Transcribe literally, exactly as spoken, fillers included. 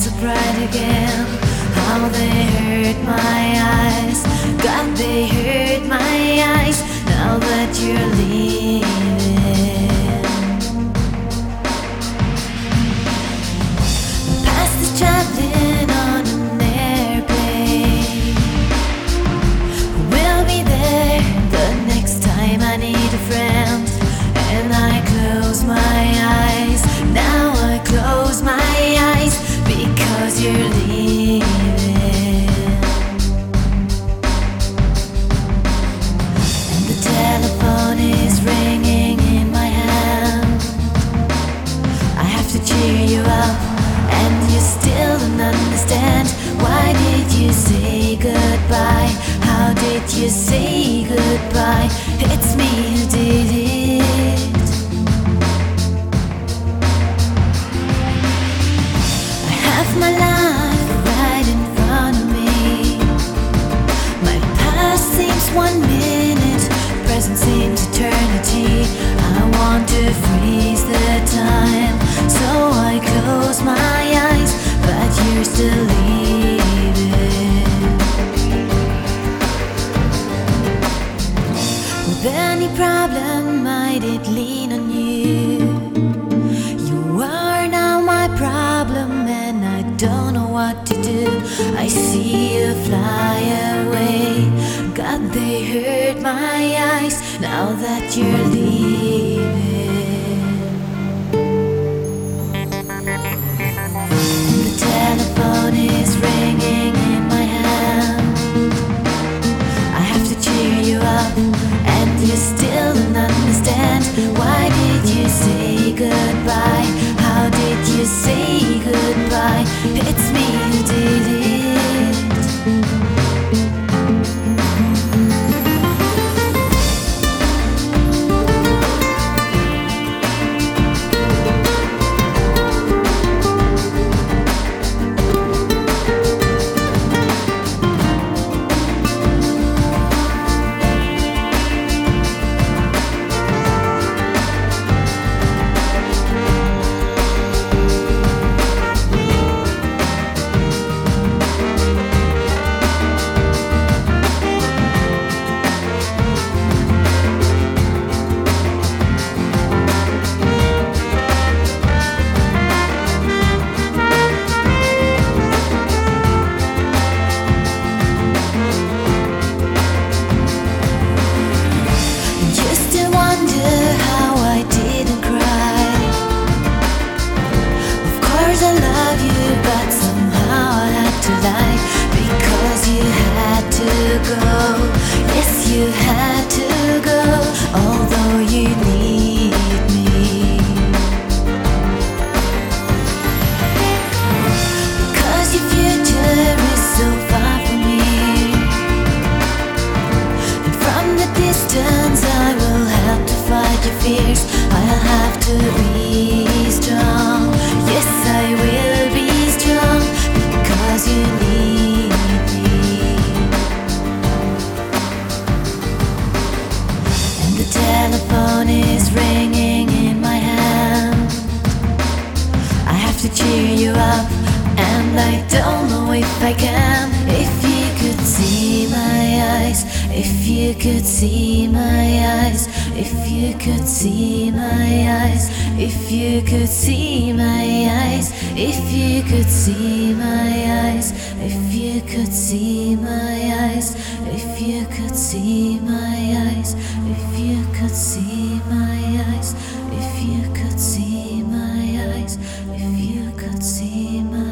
so bright again. How they hurt my eyes, God, they hurt my eyes. Now that you're leaving, the past is traveling on an airplane. We'll be there the next time I need a friend. And I close my eyes, now I close my eyes, because you're leaving. And the telephone is ringing in my hand. I have to cheer you up, and you still don't understand. Why did you say goodbye? How did you say goodbye? It's me who did it. My life right in front of me. My past seems one minute, present seems eternity. I want to freeze the time, so I close my eyes, but you're still leaving. With any problem, I did lean on you. You are now my problem, and I don't know what to do. I see you fly away, God, they hurt my eyes. Now that you're leaving, and the telephone is ringing in my hand. I have to cheer you up, and you still don't understand. Why did you say goodbye? How did you say goodbye? It's me who did it. Yes, you had to go, although you need me. Because your future is so far from me, and from the distance I will have to fight your fears. I'll have to be strong. Yes, I will be strong, because you need me. The telephone is ringing in my hand. I have to cheer you up, and I don't know if I can. If you could see my eyes, if you could see my eyes, if you could see my eyes, if you could see my eyes, if you could see my eyes, if you could see my eyes, if you could see my eyes, if you could see my eyes, if you could see my eyes, if you could see my